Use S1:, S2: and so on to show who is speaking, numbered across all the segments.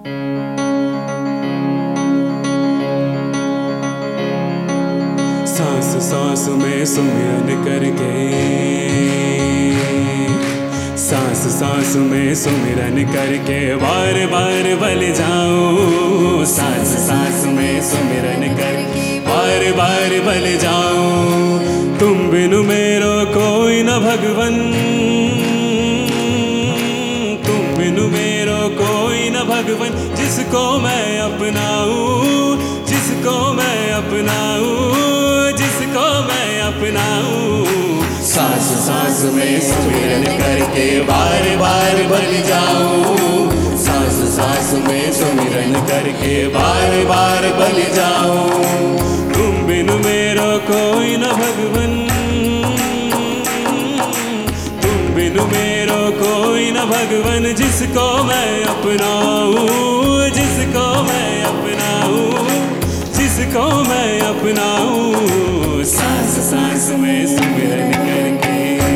S1: सांस सांस में सुमिरन करके, सांस सांस में सुमिरन करके बार बार बल जाऊं। सांस सांस में सुमिरन करके बार बार बल जाऊं। तुम बिनु मेरो कोई न भगवन, तुम बिनु मेरो कोई न भगवन। जिसको मैं अपनाऊं, जिसको मैं अपनाऊं, जिसको मैं अपनाऊं। सांस सांस में सुमिरन करके बार बार बल जाऊं। सांस सांस में सुमिरन करके बार बार बल जाऊं। तुम बिनु मेरो कोई न भगवन, तुम बिनु मेरो कोई न भगवन। जिसको मैं अपनाऊं, जिसको मैं अपनाऊं, जिसको मैं अपनाऊं। सांस सांस में सुमिरन करके।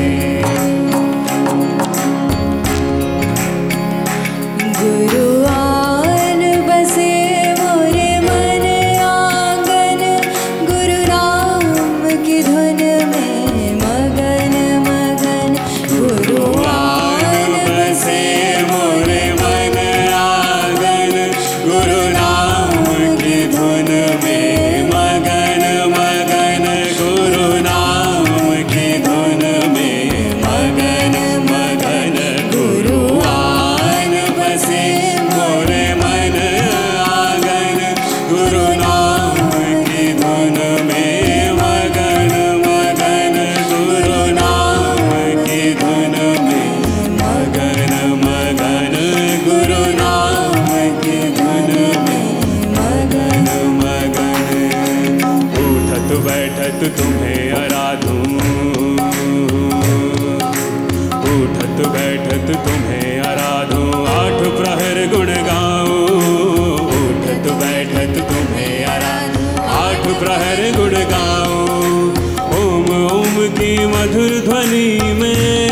S2: गुरु आन बसे मोरे मन आंगन, गुरु नाम की धुन में मगन मगन। गुरु आन बसे मोरे मन आंगन, गुरु नाम की धुन में मगन मगन। गुरु नाम की धुन में मगन मगन। गुरु आन बसे मोरे मन आंगन, गुरु नाम की धुन में मगन मगन। गुरु नाम की धुन में मगन मगन। गुरु नाम की धुन में मगन मगन। उठत बैठत तुम्हें आराधूं, उठत बैठत तुम्हें आराधूं। आठ प्रहर गुण गाऊं, उठत बैठत तुम्हें आराधूं। आठ प्रहर गुण गाऊं। ओम ओम की मधुर ध्वनि में,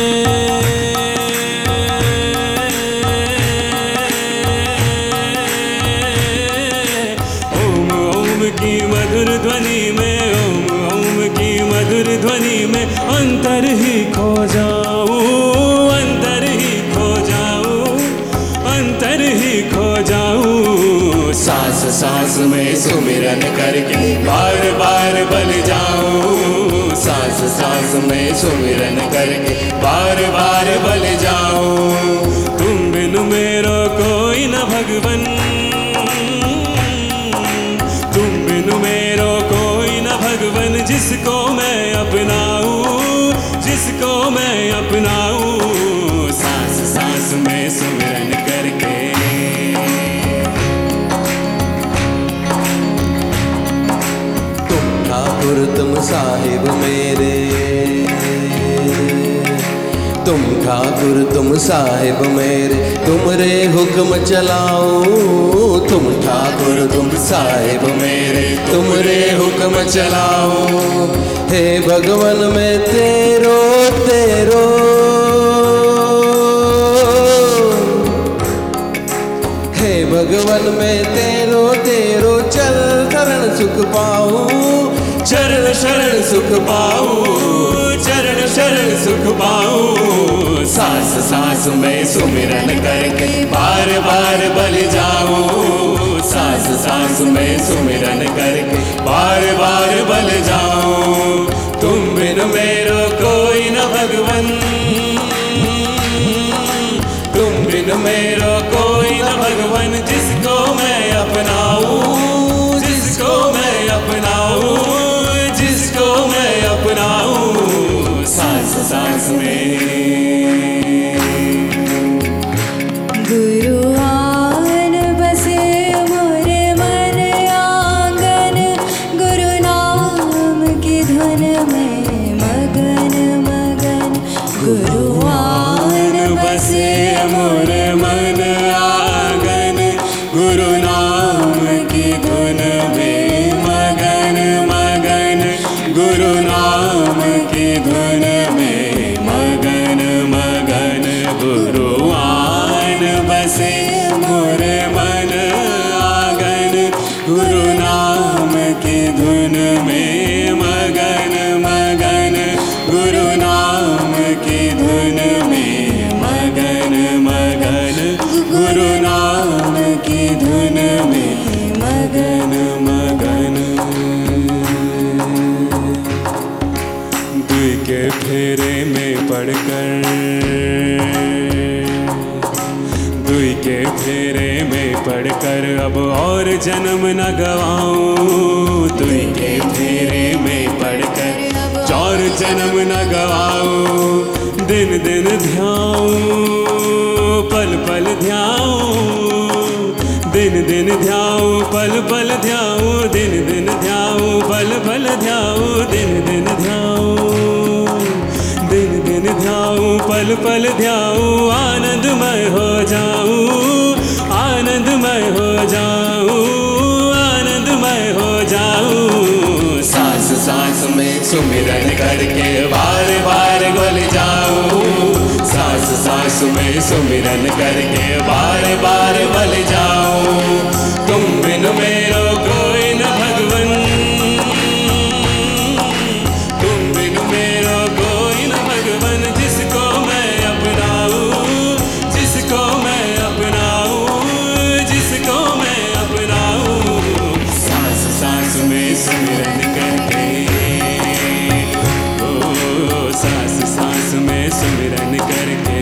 S2: ओम ओम की मधुर ध्वनि में, ओम ओम की मधुर ध्वनि में अंतर ही खो जाऊं, अंतर ही खो जाऊं, अंतर ही खो जाऊं। सांस सांस में सुमिरन करके बार बार बल जाऊं। सांस सांस में सुमिरन करके बार बार बल जाऊं। तुम बिनु मेरो कोई न भगवन, तुम बिनु मेरो कोई न भगवन। जिसको मैं अपनाऊं, जिसको मैं अपनाऊं। सांस सांस में सुमिरन करके।
S3: तुम ठाकुर तुम साहिब मेरे, तुम ठाकुर तुम साहिब मेरे। तुमरे हुक्म चलाओ, तुम ठाकुर तुम साहिब मेरे। तुमरे हुक्म चलाओ। हे भगवन मैं तेरो तेरो, हे भगवन मैं तेरो तेरो। चल चरण सुख पाऊं, चरण शरण सुख पाऊं, चरण शरण सुख पाऊं।
S1: सांस सांस में सुमिरन करके बार बार बल जाऊं। सांस सांस में सुमिरन करके बार बार बल जाऊं। तुम बिन मेरो कोई न भगवन, तुम बिन मेरो कोई न भगवन। जिसको मैं अपनाऊं, जिसको मैं अपनाऊं, जिसको मैं अपनाऊं। सांस सांस में।
S2: गुरु आन बसे मोरे मन आंगन, गुरु नाम की धुन में मगन मगन। गुरु आन बसे मोरे मन
S1: गुरु नाम की धुन में मगन मगन। दुई के फेरे में पड़कर, दुई के फेरे में पड़कर अब और जन्म न गवाऊं। दुई के फेरे में पड़कर और जन्म न गवाऊं। दिन दिन ध्याऊं पल पल ध्याऊं, दिन दिन ध्याऊं पल पल ध्याऊं, दिन दिन ध्याऊं पल पल ध्याऊं, दिन दिन ध्याऊं, दिन दिन ध्याऊं पल पल ध्याऊं। आनंदमय हो जाऊं, आनंदमय हो जाऊं, आनंदमय हो जाऊं।
S3: सांस सांस में सुमिरन करके बार बार गल जाऊं। सांस सांस में सुमिरन करके बार बार बल जाऊं।
S1: तुम बिन मेरो कोई न भगवन, तुम बिन मेरो कोई न भगवन। जिसको मैं अपनाऊं, जिसको मैं अपनाऊं, जिसको मैं अपनाऊं। सांस सांस में सुमिरन करके, ओ सांस सांस में सुमिरन करके।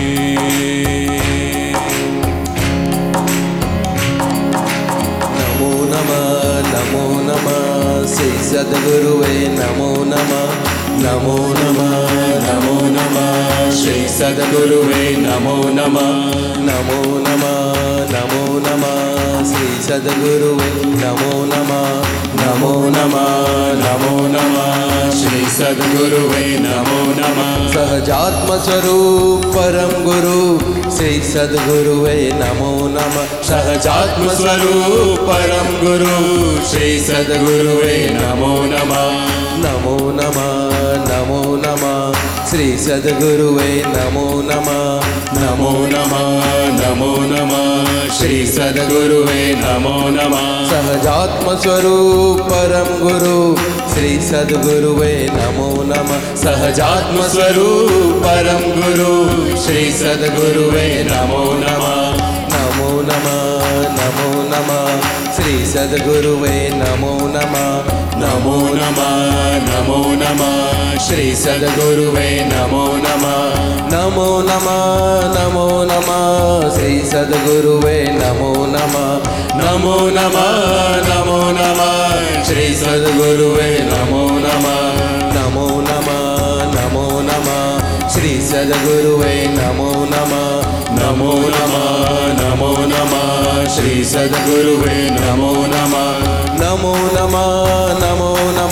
S3: नमो नमः, नमो नमः श्री सद्गुरुवे नमो नमः। नमो नमः, नमो नमः श्री सद्गुरुवे नमो नमः। नमो नमः, नमो नमः श्री सद्गुरुवे नमो नमः। नमो नमः, नमो नमः श्री सद्गुरुवे नमो नमः। सहजात्म स्वरूप परम गुरु श्री सद्गुरुवे नमो नमः। सहजात्म स्वरूप परम गुरु श्री सद्गुरुवे नमो नमः। नमो नमः, नमो नमः श्री सद्गुरुवे नमो नमः। नमो नमः, नमो नमः श्री सद्गुरुवे नमो नमः। सहजात्म स्वरूप परम गुरु श्री सद्गुरुवे नमो नमः। सहजात्म स्वरूप परम गुरु श्री सद्गुरुवे नमो नमः। नमो नमः, नमो नमः श्री सद्गुरुवे नमो नमः। नमो नमः, नमो नमः श्री सद्गुरुवे नमो नमः। नमो नमः, नमो नमः श्री सद्गुरुवे नमो नमः। नमो नमः, नमो नमः श्री सद्गुरुवे नमो नमः। नमो नमः, नमो नमः श्री सद्गुरुवे नमो नमः। नमो नमः, नमो नमः श्री सद्गुरुवे नमो नमः। नमो नमः, नमो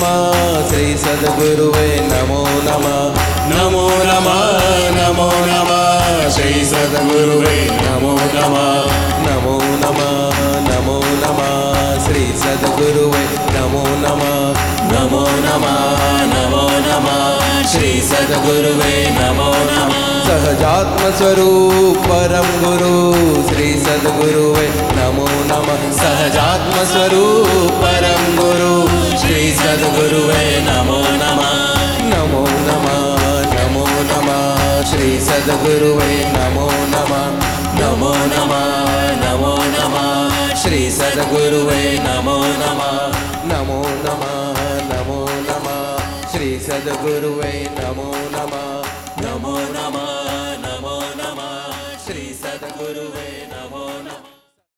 S3: नमः श्री सद्गुरुवे नमो नमः। नमो नमः, नमो नमः श्री सद्गुरुवे नमो नमः। नमो नमः, नमो नमः श्री सद्गुरुवे नमो नमः। नमो नमः, नमो नमः श्री सद्गुरुवे नमो नमः। सहजात्म स्वरूप परम गुरु श्री सद्गुरुवे नमो नमः। सहजात्म स्वरूप परम गुरु श्री सद्गुरुवे नमो नमः। नमो नमः, नमो नमः श्री सद्गुरुवे नमो नमः। नमो नमः, नमो नमः श्री सद्गुरुवे नमो नमः। नमो नमः, नमो नमः श्री सद्गुरुवे नमो नमः। नमो नमः।